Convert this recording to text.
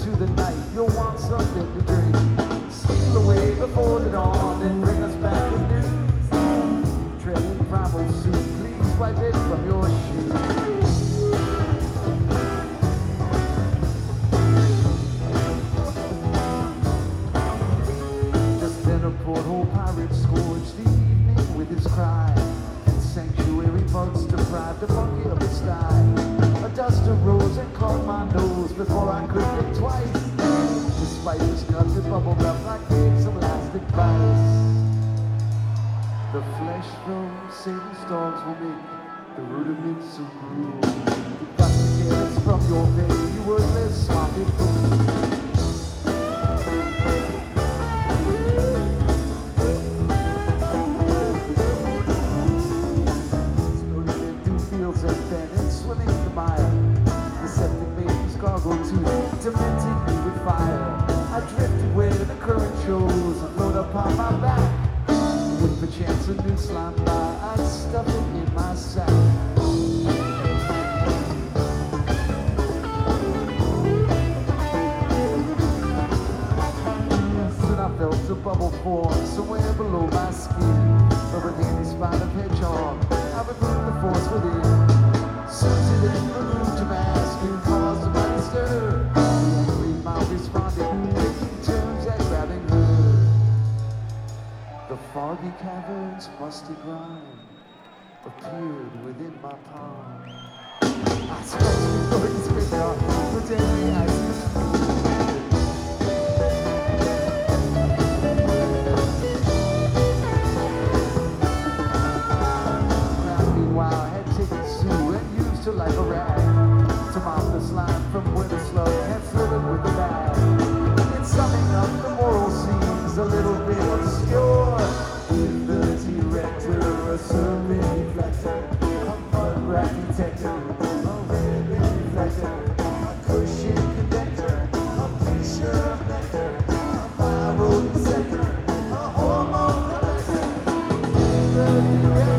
into the night. You'll want something to drink. Steal away before the dawn and bring us back with news. Treading primal soup, please wipe it from your shoes. Just then a porthole pirate scourged the evening with his cry, and sanctuary bugs deprived the monkey of its sty. A dust arose and caught my nose before I could think twice. The spiders cut and bubbled up like bits of elastic vice. The flesh from Satan's dogs will make the rudiments of rule. You got to get it from your pay, you worthless sloppy fool. Swimming in the mire, the septic babies gargle too, tormenting me with fire. I drifted where the current shows and float upon my back. With perchance a new slime by, I'd stuff it in my sack. Soon I felt a bubble form somewhere below my skin. Of a handy spine of hedgehog, I removed the force within. Susie then removed her mask and caused a mighty stir. The angry mouth responded, taking turns at grabbing her. The foggy cavern's musty grime appeared within my palm. I scratched before his finger with every ice. Like a rag to mop the slime from where the slug had slithered with the bag. In summing up, the moral seems a little bit obscure. With the T-Rector, a serpent reflector, a mud rat detector, a red reflector, a cushion conductor, a picture of nectar, a viral insector, a hormone collector. With the T-Rector,